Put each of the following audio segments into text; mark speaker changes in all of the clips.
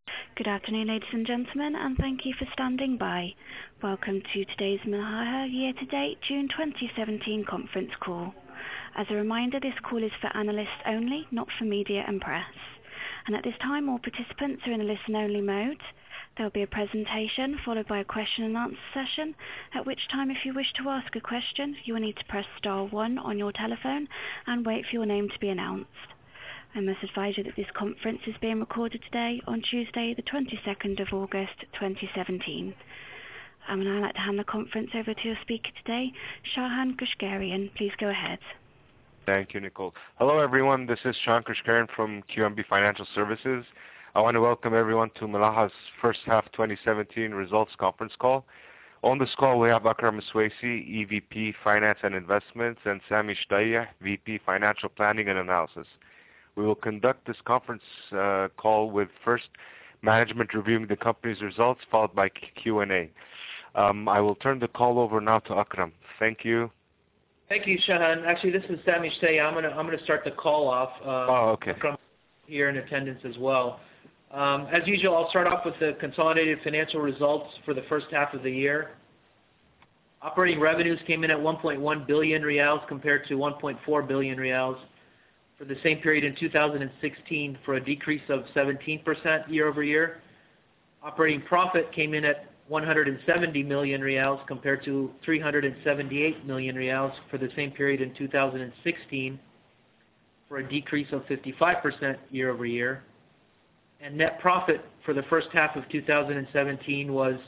Speaker 1: Good afternoon, ladies and gentlemen, and thank you for standing by. Welcome to today's Milaha Year-to-Date June 2017 conference call. As a reminder, this call is for analysts only, not for media and press. And at this time, all participants are in a listen-only mode. There will be a presentation followed by a question-and-answer session, at which time, if you wish to ask a question, you will need to press star 1 on your telephone and wait for your name to be announced. I must advise you that this conference is being recorded today on Tuesday, the 22nd of August, 2017. I would now like to hand the conference over to your speaker today, Shahan Keshkarian. Please go ahead.
Speaker 2: Thank you, Nicole. Hello, everyone. This is Shahan Keshkarian from QNB Financial Services. I want to welcome everyone to Milaha's first half 2017 results conference call. On this call, we have Akram Iswaisi, EVP Finance and Investments, and Sami Shtayyeh, VP Financial Planning and Analysis. We will conduct this conference call with first management reviewing the company's results, followed by Q&A. I will turn the call over now to Akram. Thank you.
Speaker 3: Thank you, Shahan. Actually, this is Sami Shtayyeh. I'm gonna start the call off.
Speaker 2: Okay.
Speaker 3: Akram here in attendance as well. As usual, I'll start off with the consolidated financial results for the first half of the year. Operating revenues came in at 1.1 billion riyals compared to 1.4 billion riyals for the same period in 2016, for a decrease of 17% year over year. Operating profit came in at 170 million riyals compared to 378 million riyals for the same period in 2016, for a decrease of 55% year over year. And net profit for the first half of 2017 was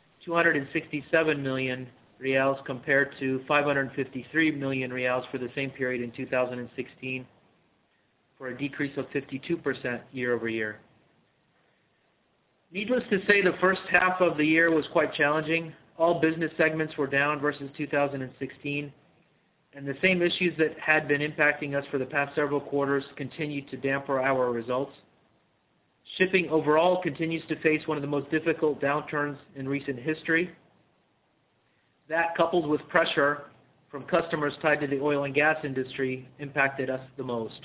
Speaker 3: 267 million riyals compared to 553 million riyals for the same period in 2016, for a decrease of 52% year over year. Needless to say, the first half of the year was quite challenging. All business segments were down versus 2016, and the same issues that had been impacting us for the past several quarters continued to dampen our results. Shipping overall continues to face one of the most difficult downturns in recent history. That, coupled with pressure from customers tied to the oil and gas industry, impacted us the most.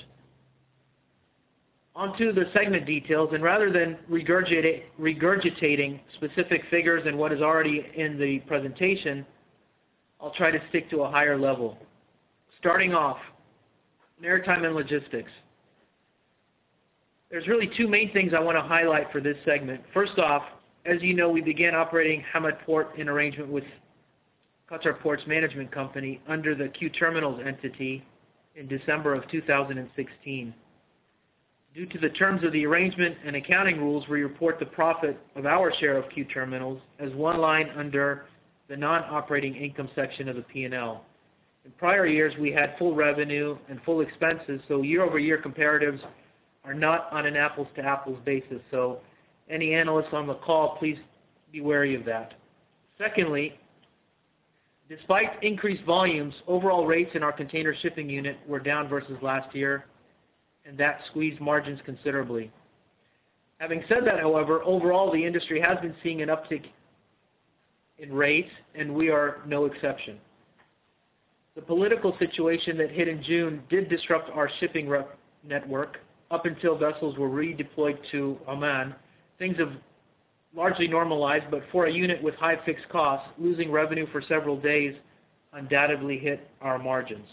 Speaker 3: Onto the segment details, and rather than regurgitating specific figures and what is already in the presentation, I'll try to stick to a higher level. Starting off, Maritime and Logistics. There's really two main things I want to highlight for this segment. First off, as you know, we began operating Hamad Port in arrangement with Qatar Ports Management Company under the Q Terminals entity in December of 2016. Due to the terms of the arrangement and accounting rules, we report the profit of our share of Q Terminals as one line under the non-operating income section of the P&L. In prior years, we had full revenue and full expenses, so year-over-year comparatives are not on an apples-to-apples basis. So any analysts on the call, please be wary of that. Secondly, despite increased volumes, overall rates in our container shipping unit were down versus last year, and that squeezed margins considerably. Having said that, however, overall the industry has been seeing an uptick in rates, and we are no exception. The political situation that hit in June did disrupt our shipping network. Up until vessels were redeployed to Oman, things have largely normalized, but for a unit with high fixed costs, losing revenue for several days undoubtedly hit our margins.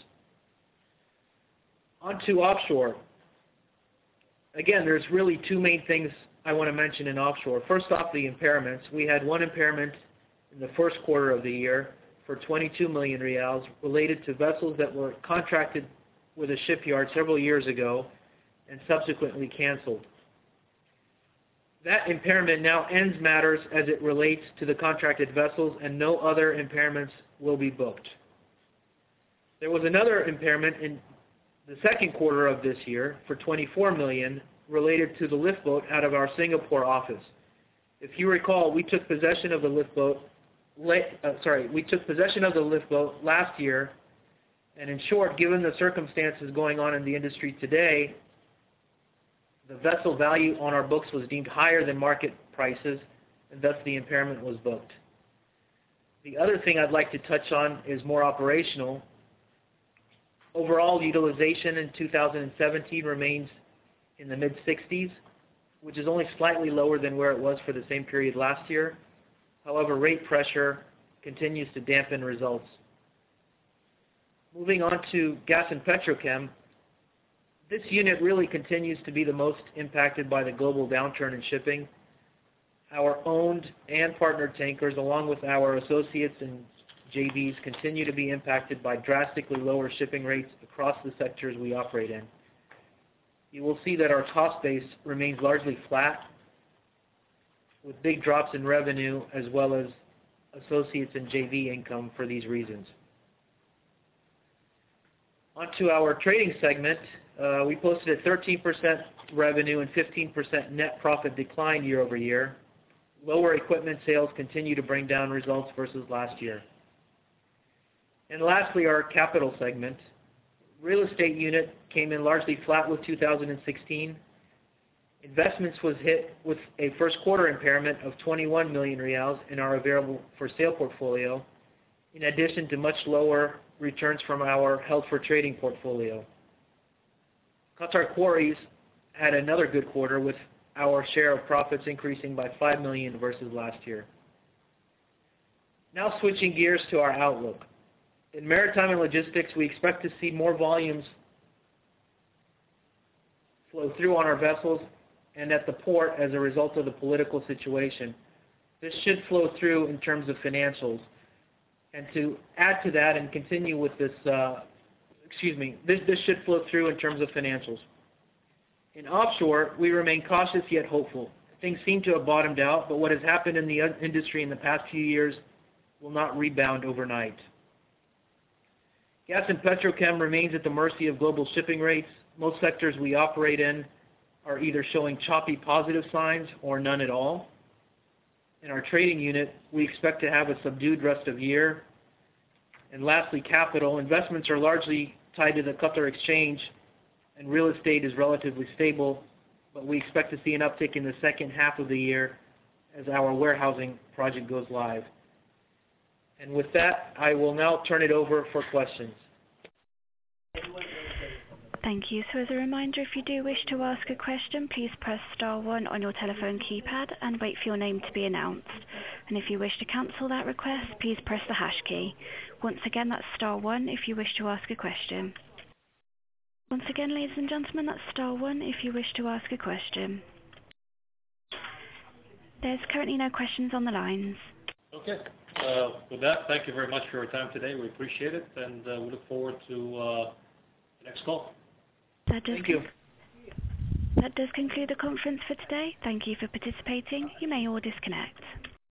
Speaker 3: On to offshore. Again, there's really two main things I want to mention in offshore. First off, the impairments. We had one impairment in the first quarter of the year for 22 million riyals related to vessels that were contracted with a shipyard several years ago and subsequently canceled. That impairment now ends matters as it relates to the contracted vessels, and no other impairments will be booked. There was another impairment in the second quarter of this year for 24 million related to the lift boat out of our Singapore office. If you recall, we took possession of the lift boat last year, and in short, given the circumstances going on in the industry today, the vessel value on our books was deemed higher than market prices, and thus the impairment was booked. The other thing I'd like to touch on is more operational. Overall utilization in 2017 remains in the mid-60s, which is only slightly lower than where it was for the same period last year. However, rate pressure continues to dampen results. Moving on to Gas and Petrochem, this unit really continues to be the most impacted by the global downturn in shipping. Our owned and partnered tankers, along with our associates and JVs, continue to be impacted by drastically lower shipping rates across the sectors we operate in. You will see that our cost base remains largely flat, with big drops in revenue as well as associates and JV income for these reasons. On to our trading segment. We posted a 13% revenue and 15% net profit decline year over year. Lower equipment sales continue to bring down results versus last year. And lastly, our capital segment. Real estate unit came in largely flat with 2016. Investments was hit with a first quarter impairment of 21 million riyals in our available for sale portfolio, in addition to much lower returns from our held for trading portfolio. Qatar Quarries had another good quarter with our share of profits increasing by 5 million versus last year. Now switching gears to our outlook. In maritime and logistics, we expect to see more volumes flow through on our vessels and at the port as a result of the political situation. This should flow through in terms of financials. And to add to that and continue with this, this should flow through in terms of financials. In offshore, we remain cautious yet hopeful. Things seem to have bottomed out, but what has happened in the industry in the past few years will not rebound overnight. Gas and Petrochem remains at the mercy of global shipping rates. Most sectors we operate in are either showing choppy positive signs or none at all. In our trading unit, we expect to have a subdued rest of year. And lastly, capital. Investments are largely tied to the Qatar exchange, and real estate is relatively stable, but we expect to see an uptick in the second half of the year as our warehousing project goes live. And with that, I will now turn it over for questions.
Speaker 1: Thank you. So as a reminder, if you do wish to ask a question, please press star 1 on your telephone keypad and wait for your name to be announced. And if you wish to cancel that request, please press the hash key. Once again, that's star 1 if you wish to ask a question. Once again, ladies and gentlemen, that's star 1 if you wish to ask a question. There's currently no questions on the lines.
Speaker 4: Okay. With that, thank you very much for your time today. We appreciate it, and we look forward to the next call.
Speaker 3: Thank you.
Speaker 1: That does conclude the conference for today. Thank you for participating. You may all disconnect.